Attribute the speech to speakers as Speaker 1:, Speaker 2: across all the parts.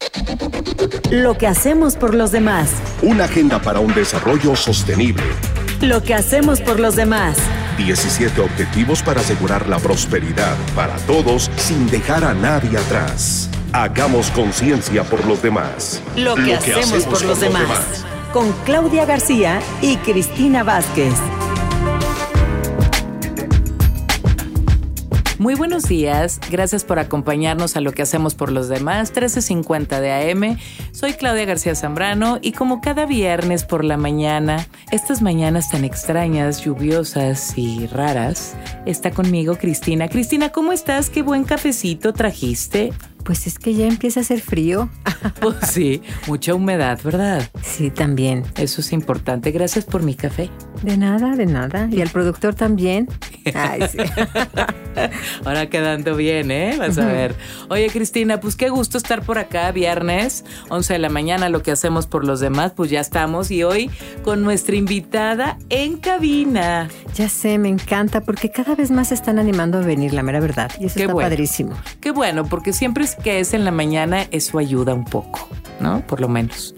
Speaker 1: Lo que hacemos por los demás.
Speaker 2: Una agenda para un desarrollo sostenible.
Speaker 1: Lo que hacemos por los demás.
Speaker 2: 17 objetivos para asegurar la prosperidad para todos sin dejar a nadie atrás. Hagamos conciencia por los demás.
Speaker 1: Lo que hacemos por los demás. Con Claudia García y Cristina Vázquez.
Speaker 3: Muy buenos días, gracias por acompañarnos a Lo que hacemos por los demás, 13:50 de AM. Soy Claudia García Zambrano y como cada viernes por la mañana, estas mañanas tan extrañas, lluviosas y raras, está conmigo Cristina. Cristina, ¿cómo estás? ¿Qué buen cafecito trajiste?
Speaker 4: Pues es que ya empieza a hacer frío.
Speaker 3: Pues sí, mucha humedad, ¿verdad?
Speaker 4: Sí, también.
Speaker 3: Eso es importante. Gracias por mi café.
Speaker 4: De nada, de nada. Y al productor también. Ay, sí.
Speaker 3: Ahora quedando bien, ¿eh? Vas a ver. Oye, Cristina, pues qué gusto estar por acá, viernes, 11 de la mañana, Lo que hacemos por los demás, pues ya estamos. Y hoy con nuestra invitada en cabina.
Speaker 4: Ya sé, me encanta porque cada vez más se están animando a venir, la mera verdad. Y eso
Speaker 3: Qué
Speaker 4: está
Speaker 3: bueno.
Speaker 4: padrísimo.
Speaker 3: Qué bueno, porque siempre que es en la mañana, eso ayuda un poco, ¿no? Por lo menos.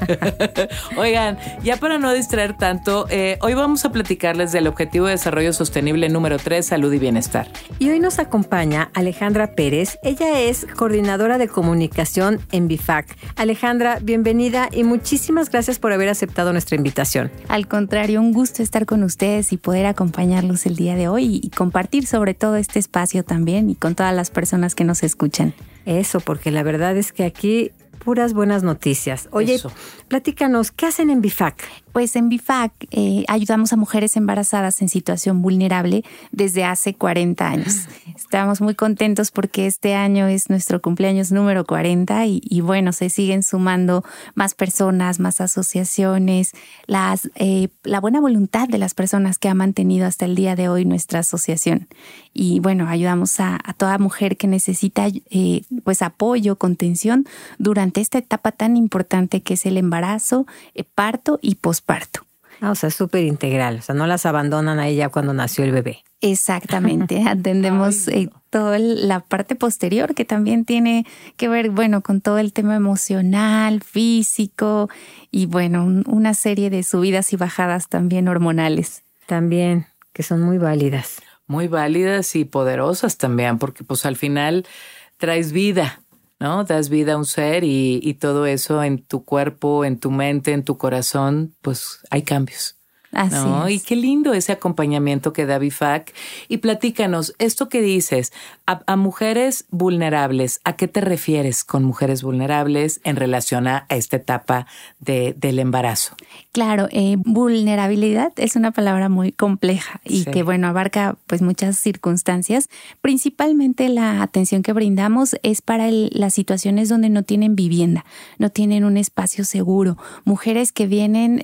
Speaker 3: Oigan, ya para no distraer tanto, hoy vamos a platicarles del Objetivo de Desarrollo Sostenible número 3, Salud y Bienestar.
Speaker 4: Y hoy nos acompaña Alejandra Pérez. Ella es coordinadora de comunicación en BIFAC. Alejandra, bienvenida y muchísimas gracias por haber aceptado nuestra invitación.
Speaker 5: Al contrario, un gusto estar con ustedes y poder acompañarlos el día de hoy y compartir sobre todo este espacio también y con todas las personas que nos escuchan.
Speaker 4: Eso, porque la verdad es que aquí puras buenas noticias. Oye,
Speaker 3: Eso.
Speaker 4: Platícanos, ¿qué hacen en BIFAC?
Speaker 5: Pues en BIFAC ayudamos a mujeres embarazadas en situación vulnerable desde hace 40 años. Estamos muy contentos porque este año es nuestro cumpleaños número 40 y bueno, se siguen sumando más personas, más asociaciones, la buena voluntad de las personas que ha mantenido hasta el día de hoy nuestra asociación. Y bueno, ayudamos a toda mujer que necesita pues apoyo, contención durante esta etapa tan importante que es el embarazo, parto y posparto.
Speaker 4: O sea, súper integral. O sea, no las abandonan a ella cuando nació el bebé.
Speaker 5: Exactamente. Atendemos toda la parte posterior que también tiene que ver, bueno, con todo el tema emocional, físico y bueno, una serie de subidas y bajadas también hormonales.
Speaker 4: También, que son muy válidas.
Speaker 3: Muy válidas y poderosas también, porque pues al final traes vida, ¿no? Das vida a un ser y todo eso en tu cuerpo, en tu mente, en tu corazón, pues hay cambios.
Speaker 5: Así
Speaker 3: ¿No?
Speaker 5: es.
Speaker 3: Y qué lindo ese acompañamiento que da BIFAC. Y platícanos, esto que dices, a mujeres vulnerables, ¿a qué te refieres con mujeres vulnerables en relación a esta etapa del embarazo?
Speaker 5: Claro, vulnerabilidad es una palabra muy compleja y
Speaker 3: Sí.
Speaker 5: que, bueno, abarca pues muchas circunstancias. Principalmente la atención que brindamos es para las situaciones donde no tienen vivienda, no tienen un espacio seguro. Mujeres que vienen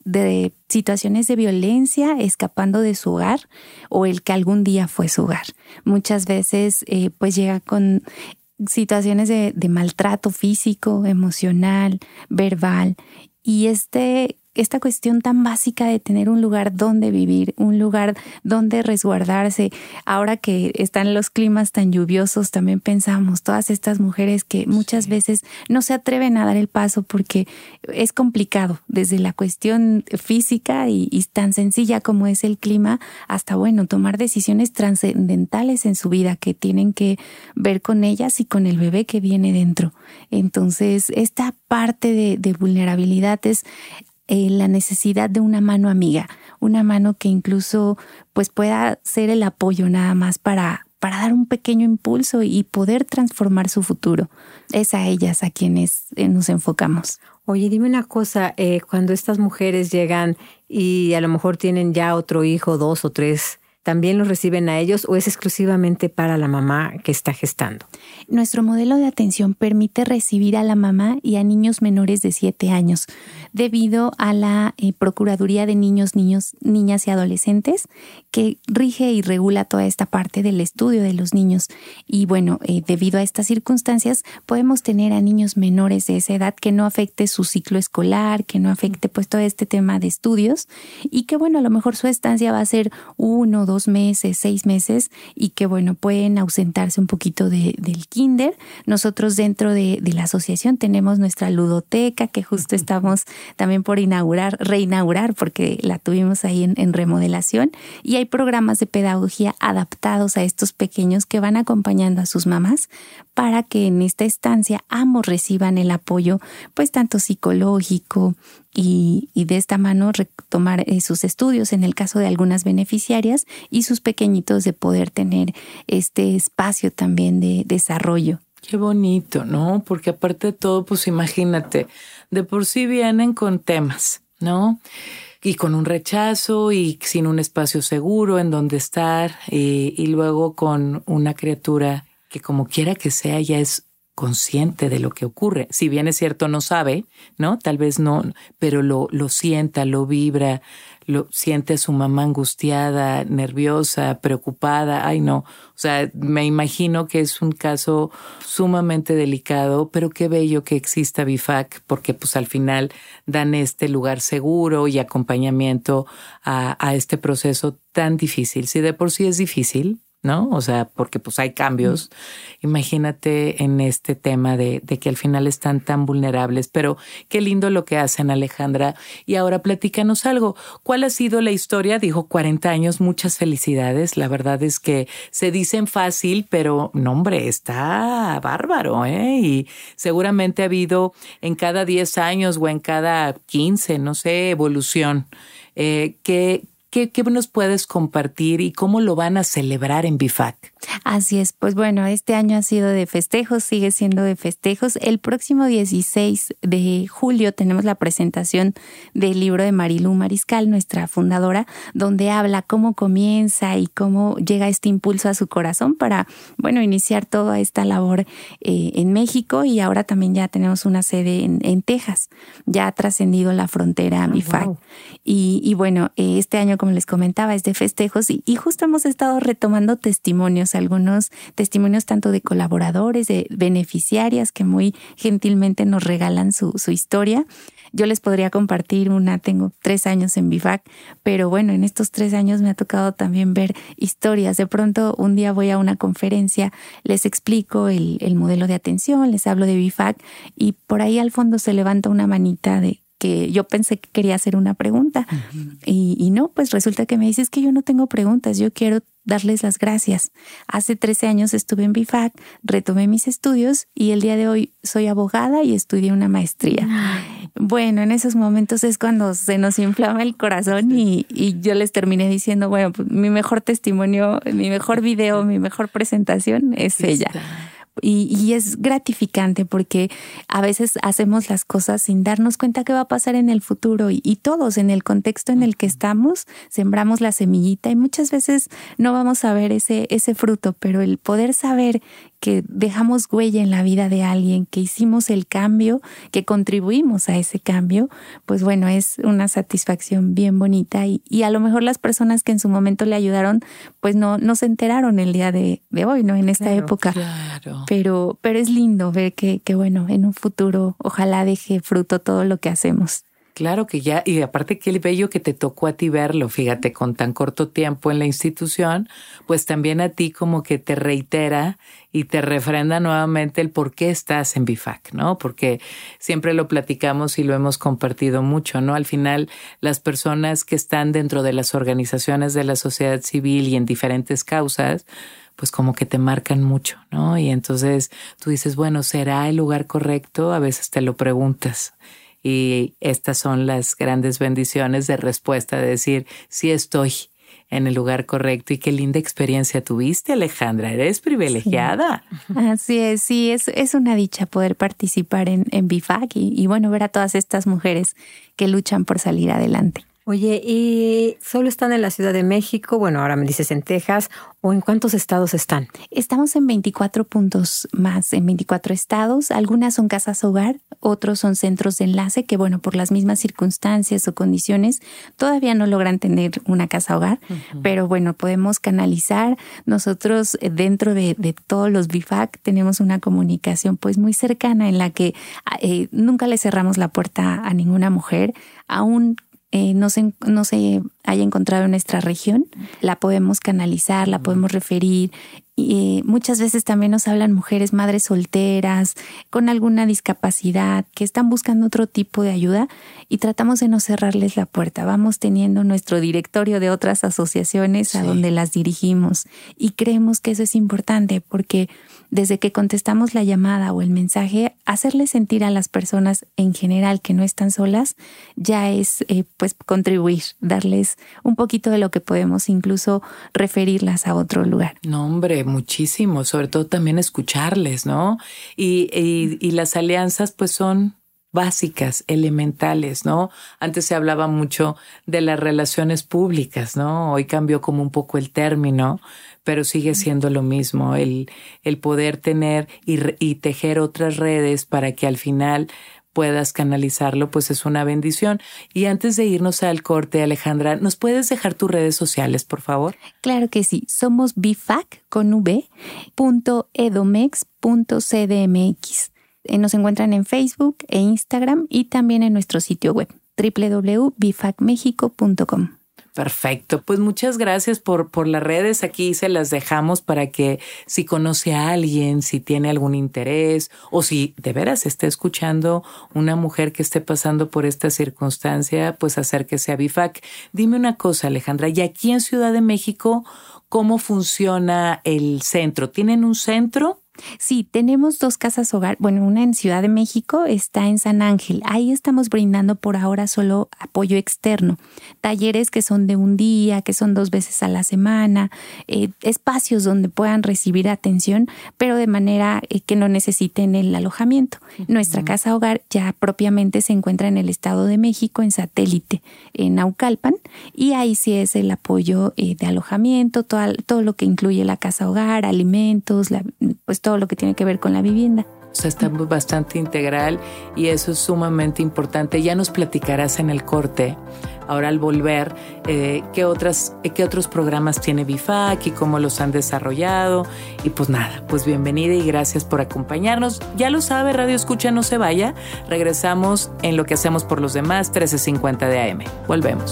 Speaker 5: de situaciones de violencia escapando de su hogar o el que algún día fue su hogar. Muchas veces pues llega con situaciones de maltrato físico, emocional, verbal y esta cuestión tan básica de tener un lugar donde vivir, un lugar donde resguardarse. Ahora que están los climas tan lluviosos, también pensamos todas estas mujeres que muchas veces no se atreven a dar el paso porque es complicado desde la cuestión física y tan sencilla como es el clima hasta, bueno, tomar decisiones trascendentales en su vida que tienen que ver con ellas y con el bebé que viene dentro. Entonces, esta parte de vulnerabilidad es la necesidad de una mano amiga, una mano que incluso pues pueda ser el apoyo nada más para dar un pequeño impulso y poder transformar su futuro. Es a ellas a quienes nos enfocamos.
Speaker 4: Oye, dime una cosa, cuando estas mujeres llegan y a lo mejor tienen ya otro hijo, 2 o 3, ¿también los reciben a ellos o es exclusivamente para la mamá que está gestando?
Speaker 5: Nuestro modelo de atención permite recibir a la mamá y a niños menores de 7 años debido a la Procuraduría de Niños, Niñas y Adolescentes que rige y regula toda esta parte del estudio de los niños. Y bueno, debido a estas circunstancias podemos tener a niños menores de esa edad que no afecte su ciclo escolar, que no afecte pues todo este tema de estudios y que bueno, a lo mejor su estancia va a ser 1, 2 meses, 6 meses y que bueno, pueden ausentarse un poquito del kinder. Nosotros dentro de la asociación tenemos nuestra ludoteca que justo estamos también por reinaugurar porque la tuvimos ahí en remodelación, y hay programas de pedagogía adaptados a estos pequeños que van acompañando a sus mamás para que en esta estancia ambos reciban el apoyo pues tanto psicológico y de esta mano retomar sus estudios en el caso de algunas beneficiarias y sus pequeñitos de poder tener este espacio también de desarrollo.
Speaker 3: Qué bonito, ¿no? Porque aparte de todo, pues imagínate, de por sí vienen con temas, ¿no? Y con un rechazo y sin un espacio seguro en donde estar y luego con una criatura que como quiera que sea ya es consciente de lo que ocurre. Si bien es cierto no sabe, ¿no? Tal vez no, pero lo sienta, lo vibra, lo siente a su mamá angustiada, nerviosa, preocupada. Ay, no. O sea, me imagino que es un caso sumamente delicado, pero qué bello que exista BIFAC, porque pues al final dan este lugar seguro y acompañamiento a este proceso tan difícil. Si de por sí es difícil, ¿no? O sea, porque pues hay cambios. Imagínate en este tema de que al final están tan vulnerables. Pero qué lindo lo que hacen, Alejandra. Y ahora platícanos algo. ¿Cuál ha sido la historia? Dijo 40 años, muchas felicidades. La verdad es que se dicen fácil, pero no, hombre, está bárbaro, ¿eh? Y seguramente ha habido en cada 10 años o en cada 15, no sé, evolución. ¿Qué nos puedes compartir y cómo lo van a celebrar en BIFAC?
Speaker 5: Así es, pues bueno, este año ha sido de festejos, sigue siendo de festejos. El próximo 16 de julio tenemos la presentación del libro de Marilu Mariscal, nuestra fundadora, donde habla cómo comienza y cómo llega este impulso a su corazón para, bueno, iniciar toda esta labor en México, y ahora también ya tenemos una sede en Texas, ya ha trascendido la frontera BIFAC. Wow. Y bueno, este año, como les comentaba, es de festejos y justo hemos estado retomando testimonios, algunos testimonios tanto de colaboradores, de beneficiarias que muy gentilmente nos regalan su historia. Yo les podría compartir tengo 3 años en BIFAC, pero bueno, en estos 3 años me ha tocado también ver historias. De pronto un día voy a una conferencia, les explico el modelo de atención, les hablo de BIFAC y por ahí al fondo se levanta una manita de que yo pensé que quería hacer una pregunta. Uh-huh. Y no, pues resulta que me dice, es que yo no tengo preguntas, yo quiero darles las gracias. Hace 13 años estuve en BIFAC, retomé mis estudios y el día de hoy soy abogada y estudié una maestría. Ay. Bueno, en esos momentos es cuando se nos inflama el corazón y yo les terminé diciendo, bueno, pues mi mejor testimonio, mi mejor video, mi mejor presentación es ella. Y es gratificante porque a veces hacemos las cosas sin darnos cuenta qué va a pasar en el futuro y todos en el contexto en el que estamos sembramos la semillita y muchas veces no vamos a ver ese fruto, pero el poder saber que dejamos huella en la vida de alguien, que hicimos el cambio, que contribuimos a ese cambio, pues bueno, es una satisfacción bien bonita y a lo mejor las personas que en su momento le ayudaron, pues no se enteraron el día de hoy, ¿no? En esta época. Claro. Pero es lindo ver que bueno, en un futuro ojalá deje fruto todo lo que hacemos.
Speaker 3: Claro que ya, y aparte qué bello que te tocó a ti verlo, fíjate, con tan corto tiempo en la institución, pues también a ti como que te reitera y te refrenda nuevamente el por qué estás en BIFAC, ¿no? Porque siempre lo platicamos y lo hemos compartido mucho, ¿no? Al final, las personas que están dentro de las organizaciones de la sociedad civil y en diferentes causas, pues como que te marcan mucho, ¿no? Y entonces tú dices, bueno, ¿será el lugar correcto? A veces te lo preguntas. Y estas son las grandes bendiciones de respuesta, de decir, sí estoy en el lugar correcto. Y qué linda experiencia tuviste, Alejandra. Eres privilegiada.
Speaker 5: Sí. Así es, sí, es una dicha poder participar en BIFAC y bueno, ver a todas estas mujeres que luchan por salir adelante.
Speaker 4: Oye, ¿y solo están en la Ciudad de México? Bueno, ahora me dices en Texas. ¿O en cuántos estados están?
Speaker 5: Estamos en 24 puntos más, en 24 estados. Algunas son casas hogar, otros son centros de enlace que, bueno, por las mismas circunstancias o condiciones, todavía no logran tener una casa hogar. Uh-huh. Pero bueno, podemos canalizar. Nosotros dentro de todos los BIFAC tenemos una comunicación pues muy cercana en la que nunca le cerramos la puerta a ninguna mujer, aún no se haya encontrado en nuestra región, la podemos canalizar, la podemos referir. Y muchas veces también nos hablan mujeres, madres solteras, con alguna discapacidad, que están buscando otro tipo de ayuda y tratamos de no cerrarles la puerta. Vamos teniendo nuestro directorio de otras asociaciones a donde las dirigimos y creemos que eso es importante porque desde que contestamos la llamada o el mensaje, hacerles sentir a las personas en general que no están solas ya es pues contribuir, darles un poquito de lo que podemos, incluso referirlas a otro lugar.
Speaker 3: No, hombre, muchísimo, sobre todo también escucharles, ¿no? Y las alianzas pues son básicas, elementales, ¿no? Antes se hablaba mucho de las relaciones públicas, ¿no? Hoy cambió como un poco el término, pero sigue siendo lo mismo, el poder tener y tejer otras redes para que al final puedas canalizarlo, pues es una bendición. Y antes de irnos al corte, Alejandra, ¿nos puedes dejar tus redes sociales, por favor?
Speaker 5: Claro que sí. Somos bifac con v.edomex.cdmx. Nos encuentran en Facebook e Instagram y también en nuestro sitio web www.bifacmexico.com.
Speaker 3: Perfecto. Pues muchas gracias por las redes. Aquí se las dejamos para que si conoce a alguien, si tiene algún interés o si de veras está escuchando una mujer que esté pasando por esta circunstancia, pues acérquese a BIFAC. Dime una cosa, Alejandra, y aquí en Ciudad de México, ¿cómo funciona el centro? ¿Tienen un centro?
Speaker 5: Sí, tenemos 2 casas hogar. Bueno, una en Ciudad de México, está en San Ángel. Ahí estamos brindando por ahora solo apoyo externo. Talleres que son de un día, que son 2 veces a la semana, espacios donde puedan recibir atención, pero de manera que no necesiten el alojamiento. Nuestra casa hogar ya propiamente se encuentra en el Estado de México, en Satélite, en Naucalpan, y ahí sí es el apoyo de alojamiento, todo lo que incluye la casa hogar, alimentos, pues todo lo que tiene que ver con la vivienda.
Speaker 3: O sea, está bastante integral y eso es sumamente importante. Ya nos platicarás en el corte. Ahora al volver, ¿qué otros programas tiene BIFAC y cómo los han desarrollado? Y pues nada, pues bienvenida y gracias por acompañarnos. Ya lo sabe, Radio Escucha, no se vaya. Regresamos en Lo que hacemos por los demás, 1350 de AM. Volvemos.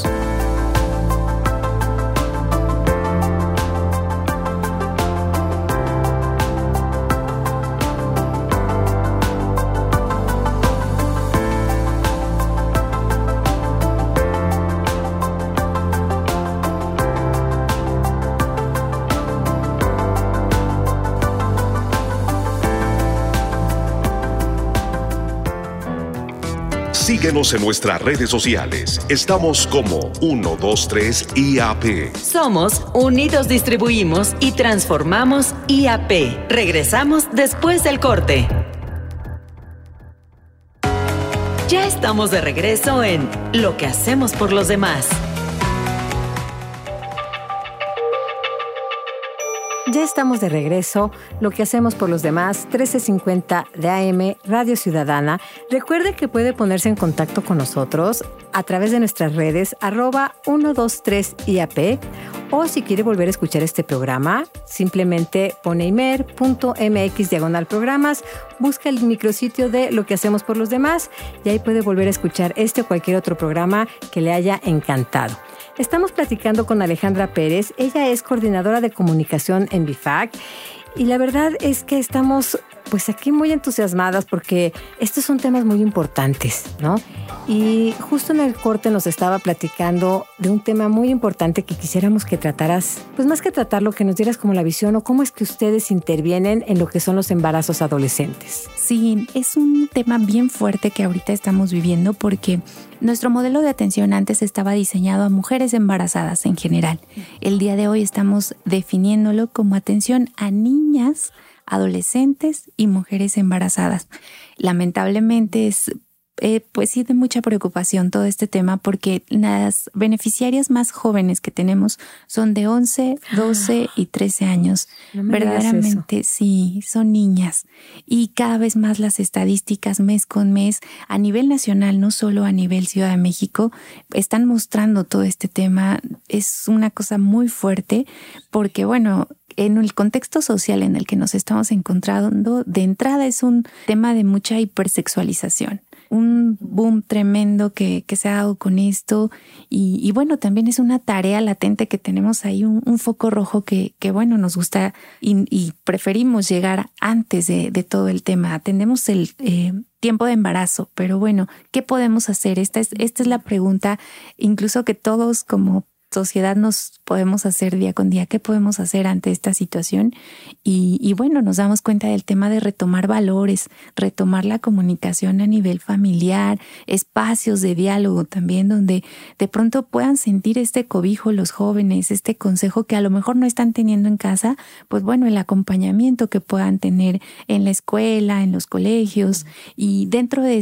Speaker 2: Síguenos en nuestras redes sociales. Estamos como 123 IAP.
Speaker 1: Somos Unidos Distribuimos y Transformamos IAP. Regresamos después del corte. Ya estamos de regreso en Lo que hacemos por los demás.
Speaker 4: Ya estamos de regreso, Lo que hacemos por los demás, 1350 de AM, Radio Ciudadana. Recuerde que puede ponerse en contacto con nosotros a través de nuestras redes, @123IAP, o si quiere volver a escuchar este programa, simplemente pone imer.mx/programas, busca el micrositio de Lo que hacemos por los demás y ahí puede volver a escuchar este o cualquier otro programa que le haya encantado. Estamos platicando con Alejandra Pérez. Ella es coordinadora de comunicación en BIFAC y la verdad es que estamos pues aquí muy entusiasmadas porque estos son temas muy importantes, ¿no? Y justo en el corte nos estaba platicando de un tema muy importante que quisiéramos que trataras, pues más que tratarlo, que nos dieras como la visión o cómo es que ustedes intervienen en lo que son los embarazos adolescentes.
Speaker 5: Sí, es un tema bien fuerte que ahorita estamos viviendo porque nuestro modelo de atención antes estaba diseñado a mujeres embarazadas en general. El día de hoy estamos definiéndolo como atención a niñas, adolescentes y mujeres embarazadas. Lamentablemente es pues sí de mucha preocupación todo este tema porque las beneficiarias más jóvenes que tenemos son de 11, 12 y 13 años.
Speaker 4: No me
Speaker 5: Verdaderamente sí, son niñas. Y cada vez más las estadísticas mes con mes a nivel nacional, no solo a nivel Ciudad de México, están mostrando todo este tema. Es una cosa muy fuerte porque bueno, en el contexto social en el que nos estamos encontrando, de entrada es un tema de mucha hipersexualización. un boom tremendo que se ha dado con esto y bueno, también es una tarea latente que tenemos ahí, un foco rojo que bueno, nos gusta y preferimos llegar antes de todo el tema. Atendemos el tiempo de embarazo, pero bueno, ¿qué podemos hacer? Esta es la pregunta, incluso que todos como sociedad nos podemos hacer día con día. ¿Qué podemos hacer ante esta situación? Y bueno, nos damos cuenta del tema de retomar valores, retomar la comunicación a nivel familiar, espacios de diálogo también donde de pronto puedan sentir este cobijo los jóvenes, este consejo que a lo mejor no están teniendo en casa, pues bueno, el acompañamiento que puedan tener en la escuela, en los colegios y dentro de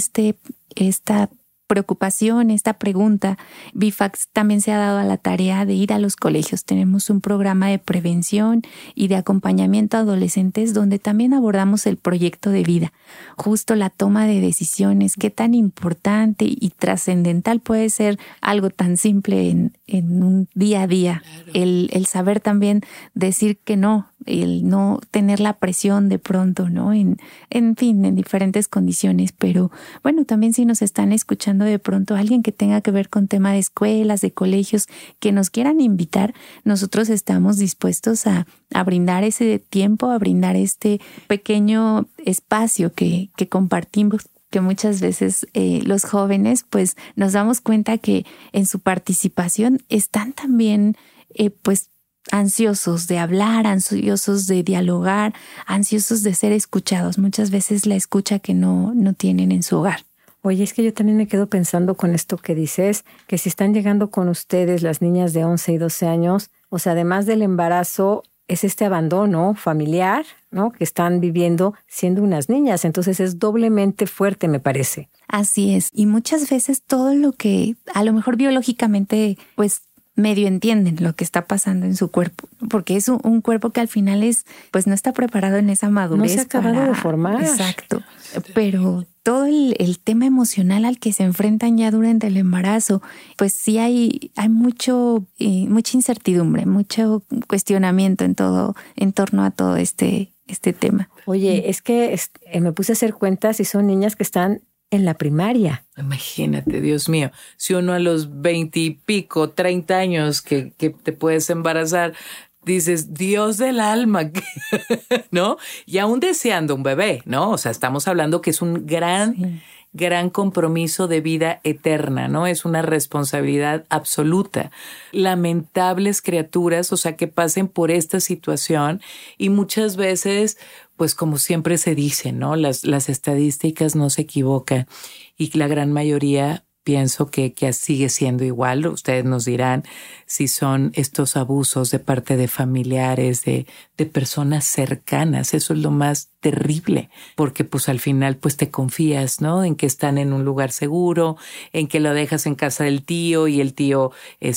Speaker 5: esta preocupación, esta pregunta, BIFAC también se ha dado a la tarea de ir a los colegios. Tenemos un programa de prevención y de acompañamiento a adolescentes donde también abordamos el proyecto de vida, justo la toma de decisiones, qué tan importante y trascendental puede ser algo tan simple en un día a día. Claro. El saber también decir que no, el no tener la presión de pronto, ¿no? En fin, en diferentes condiciones, pero bueno, también si nos están escuchando de pronto alguien que tenga que ver con tema de escuelas, de colegios, que nos quieran invitar, nosotros estamos dispuestos a brindar ese tiempo, a brindar este pequeño espacio que compartimos, que muchas veces los jóvenes pues nos damos cuenta que en su participación están también pues ansiosos de hablar, ansiosos de dialogar, ansiosos de ser escuchados. Muchas veces la escucha que no tienen en su hogar.
Speaker 4: Oye, es que yo también me quedo pensando con esto que dices, que si están llegando con ustedes las niñas de 11 y 12 años, o sea, además del embarazo, es este abandono familiar, ¿no? Que están viviendo siendo unas niñas. Entonces es doblemente fuerte, me parece.
Speaker 5: Así es. Y muchas veces todo lo que a lo mejor biológicamente, pues, medio entienden lo que está pasando en su cuerpo, porque es un cuerpo que al final pues no está preparado en esa madurez.
Speaker 4: No se ha acabado de formar.
Speaker 5: Exacto. Pero todo el tema emocional al que se enfrentan ya durante el embarazo, pues sí hay mucha incertidumbre, mucho cuestionamiento en torno a todo este tema.
Speaker 4: Oye, es que me puse a hacer cuentas y son niñas que están en la primaria.
Speaker 3: Imagínate, Dios mío, si uno a los 20 y pico, 30 años que te puedes embarazar, dices, Dios del alma, ¿no? Y aún deseando un bebé, ¿no? O sea, estamos hablando que es un gran compromiso de vida eterna, ¿no? Es una responsabilidad absoluta. Lamentables criaturas, o sea, que pasen por esta situación y muchas veces, pues como siempre se dice, ¿no? Las estadísticas no se equivocan y la gran mayoría pienso que sigue siendo igual. Ustedes nos dirán si son estos abusos de parte de familiares, de personas cercanas. Eso es lo más terrible, porque pues al final pues te confías, ¿no? En que están en un lugar seguro, en que lo dejas en casa del tío y el tío,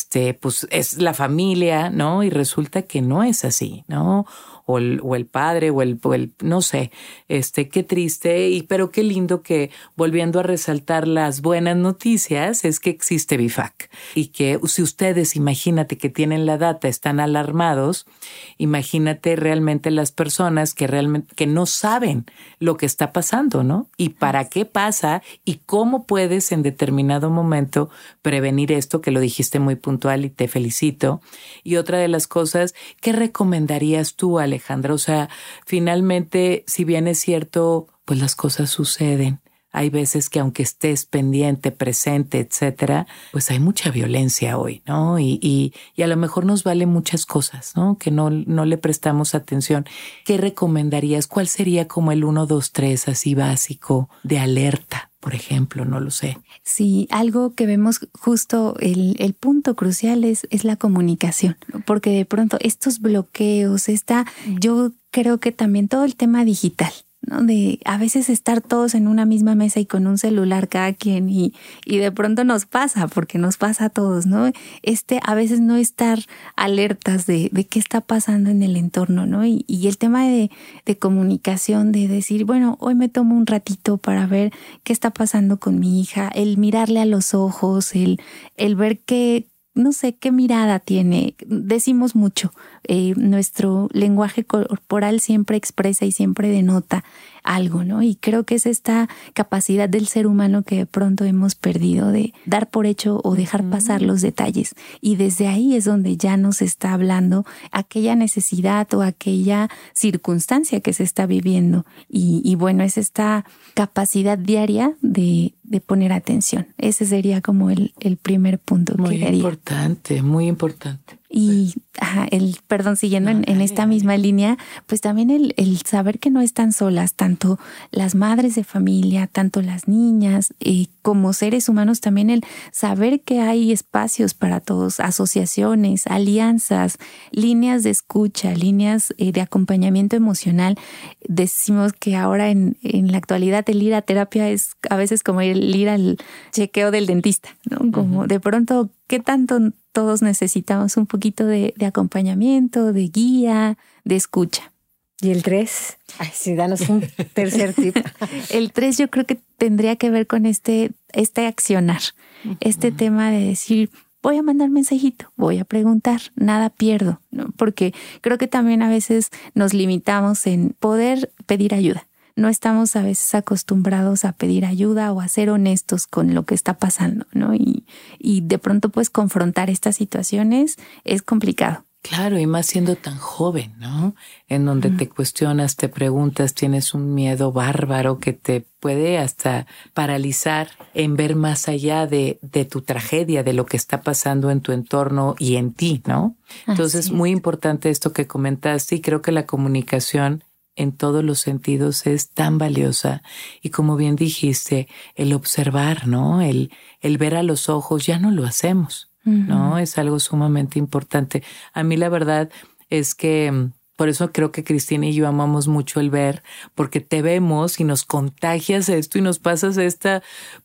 Speaker 3: pues es la familia, ¿no? Y resulta que no es así, ¿no? O el padre o el no sé, qué triste, pero qué lindo que volviendo a resaltar las buenas noticias es que existe BIFAC y que si ustedes imagínate que tienen la data, están alarmados, imagínate realmente las personas que no saben lo que está pasando, ¿no? Y para qué pasa y cómo puedes en determinado momento prevenir esto, que lo dijiste muy puntual y te felicito. Y otra de las cosas, ¿qué recomendarías tú, Alejandra? O sea, finalmente, si bien es cierto, pues las cosas suceden. Hay veces que aunque estés pendiente, presente, etcétera, pues hay mucha violencia hoy, ¿no? Y a lo mejor nos vale muchas cosas, ¿no? Que no le prestamos atención. ¿Qué recomendarías? ¿Cuál sería como el 1, 2, 3 así básico de alerta, por ejemplo? No lo sé.
Speaker 5: Sí, algo que vemos justo el punto crucial es la comunicación, ¿no? Porque de pronto estos bloqueos, yo creo que también todo el tema digital, ¿no? De a veces estar todos en una misma mesa y con un celular cada quien y de pronto nos pasa, porque nos pasa a todos, ¿no? A veces no estar alertas de qué está pasando en el entorno, ¿no? Y el tema de comunicación, de decir, bueno, hoy me tomo un ratito para ver qué está pasando con mi hija, el mirarle a los ojos, el ver que no sé qué mirada tiene. Decimos mucho, nuestro lenguaje corporal siempre expresa y siempre denota algo, ¿no? Y creo que es esta capacidad del ser humano que de pronto hemos perdido de dar por hecho o dejar pasar los detalles. Y desde ahí es donde ya nos está hablando aquella necesidad o aquella circunstancia que se está viviendo. Y bueno, es esta capacidad diaria de poner atención. Ese sería como el primer punto que diría.
Speaker 3: Muy importante.
Speaker 5: Y siguiendo en esta misma línea, pues también el saber que no están solas, tanto las madres de familia, tanto las niñas, como seres humanos, también el saber que hay espacios para todos, asociaciones, alianzas, líneas de escucha, líneas de acompañamiento emocional. Decimos que ahora en la actualidad el ir a terapia es a veces como el ir al chequeo del dentista, ¿no? Como de pronto, ¿qué tanto todos necesitamos un poquito de acompañamiento, de guía, de escucha?
Speaker 4: ¿Y el 3? Ay, sí, danos un tercer tip.
Speaker 5: El 3 yo creo que tendría que ver con este accionar, este tema de decir, voy a mandar mensajito, voy a preguntar, nada pierdo, ¿no? Porque creo que también a veces nos limitamos en poder pedir ayuda. No estamos a veces acostumbrados a pedir ayuda o a ser honestos con lo que está pasando, ¿no? Y de pronto pues confrontar estas situaciones es complicado.
Speaker 3: Claro, y más siendo tan joven, ¿no? En donde te cuestionas, te preguntas, tienes un miedo bárbaro que te puede hasta paralizar en ver más allá de tu tragedia, de lo que está pasando en tu entorno y en ti, ¿no? Entonces, muy importante esto que comentaste, y creo que la comunicación en todos los sentidos es tan valiosa. Y como bien dijiste, el observar, ¿no? El ver a los ojos, ya no lo hacemos, ¿no? Es algo sumamente importante. A mí la verdad es que por eso creo que Cristina y yo amamos mucho el ver, porque te vemos y nos contagias esto y nos pasas estas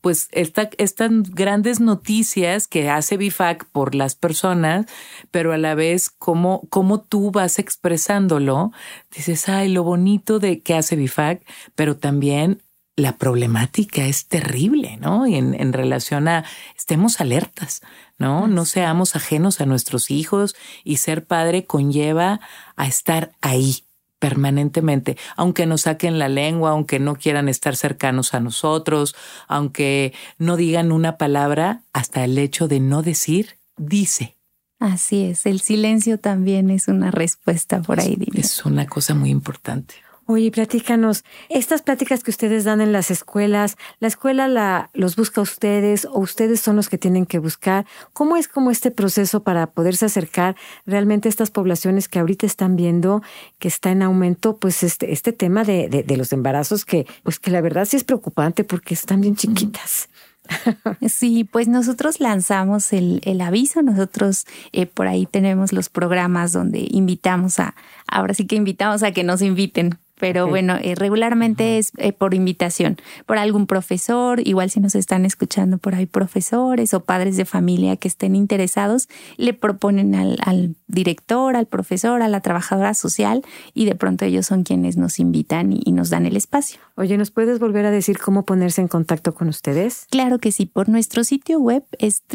Speaker 3: grandes noticias que hace BIFAC por las personas, pero a la vez cómo tú vas expresándolo. Dices, ay, lo bonito de que hace BIFAC, pero también la problemática es terrible, ¿no? Y en relación a estemos alertas, ¿no? No seamos ajenos a nuestros hijos, y ser padre conlleva a estar ahí permanentemente, aunque nos saquen la lengua, aunque no quieran estar cercanos a nosotros, aunque no digan una palabra, hasta el hecho de no decir, dice.
Speaker 5: Así es, el silencio también es una respuesta por ahí.
Speaker 3: Es una cosa muy importante.
Speaker 4: Oye, platícanos, estas pláticas que ustedes dan en las escuelas, ¿la escuela los busca a ustedes o ustedes son los que tienen que buscar? ¿Cómo es como este proceso para poderse acercar realmente a estas poblaciones que ahorita están viendo que está en aumento, pues este tema de los embarazos que la verdad sí es preocupante porque están bien chiquitas?
Speaker 5: Sí, pues nosotros lanzamos el aviso. Nosotros por ahí tenemos los programas donde invitamos ahora sí que invitamos a que nos inviten. Pero bueno, regularmente es por invitación, por algún profesor, igual si nos están escuchando por ahí profesores o padres de familia que estén interesados, le proponen al director, al profesor, a la trabajadora social, y de pronto ellos son quienes nos invitan y nos dan el espacio.
Speaker 4: Oye, ¿nos puedes volver a decir cómo ponerse en contacto con ustedes?
Speaker 5: Claro que sí, por nuestro sitio web es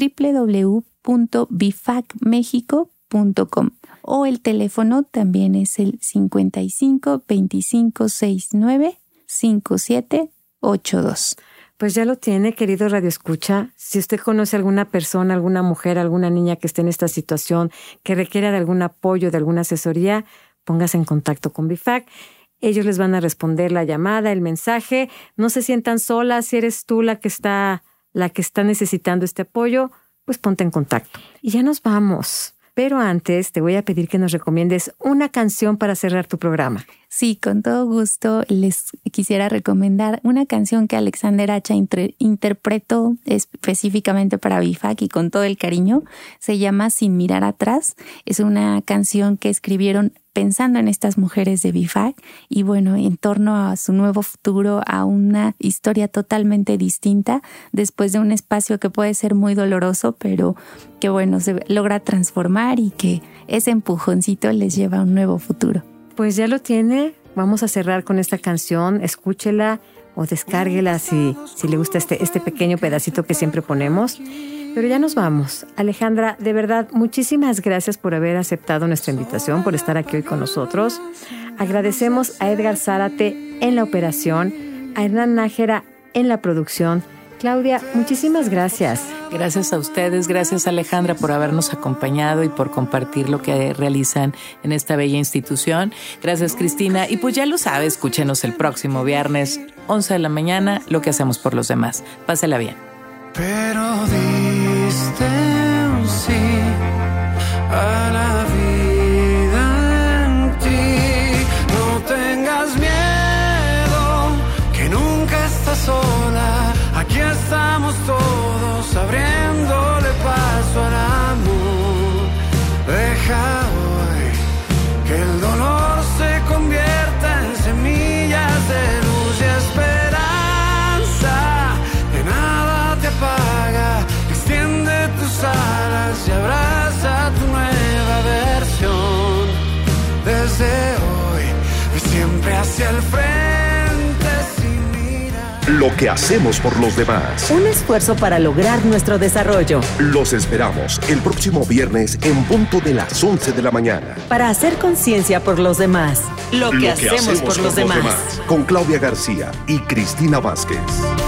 Speaker 5: www.bifacmexico.com. O el teléfono también es el 55 25 69 5782.
Speaker 4: Pues ya lo tiene, querido Radio Escucha. Si usted conoce a alguna persona, alguna mujer, alguna niña que esté en esta situación, que requiera de algún apoyo, de alguna asesoría, póngase en contacto con BIFAC. Ellos les van a responder la llamada, el mensaje. No se sientan solas. Si eres tú la que está necesitando este apoyo, pues ponte en contacto. Y ya nos vamos. Pero antes te voy a pedir que nos recomiendes una canción para cerrar tu programa.
Speaker 5: Sí, con todo gusto les quisiera recomendar una canción que Alexander Hacha interpretó específicamente para BIFAC y con todo el cariño. Se llama Sin mirar atrás. Es una canción que escribieron pensando en estas mujeres de BIFAC y bueno, en torno a su nuevo futuro, a una historia totalmente distinta después de un espacio que puede ser muy doloroso, pero que bueno, se logra transformar y que ese empujoncito les lleva a un nuevo futuro.
Speaker 4: Pues ya lo tiene. Vamos a cerrar con esta canción. Escúchela o descárguela si le gusta este pequeño pedacito que siempre ponemos. Pero ya nos vamos. Alejandra, de verdad, muchísimas gracias por haber aceptado nuestra invitación, por estar aquí hoy con nosotros. Agradecemos a Edgar Zárate en la operación, a Hernán Nájera en la producción. Claudia, muchísimas gracias.
Speaker 3: Gracias a ustedes, gracias Alejandra por habernos acompañado y por compartir lo que realizan en esta bella institución. Gracias Cristina. Y pues ya lo sabe, escúchenos el próximo viernes, 11 de la mañana, Lo que hacemos por los demás. Pásela bien.
Speaker 6: Pero diste un sí a la vida en ti. No tengas miedo, que nunca estás sola. Aquí estamos todos abriéndole paso al amor. Deja hoy que el dolor se convierta en semillas de luz y esperanza. De nada te apaga, extiende tus alas y abraza tu nueva versión. Desde hoy y siempre hacia el frente.
Speaker 2: Lo que hacemos por los demás.
Speaker 1: Un esfuerzo para lograr nuestro desarrollo.
Speaker 2: Los esperamos el próximo viernes en punto de las 11 de la mañana.
Speaker 1: Para hacer conciencia por los demás. Lo que hacemos por los demás.
Speaker 2: Con Claudia García y Cristina Vázquez.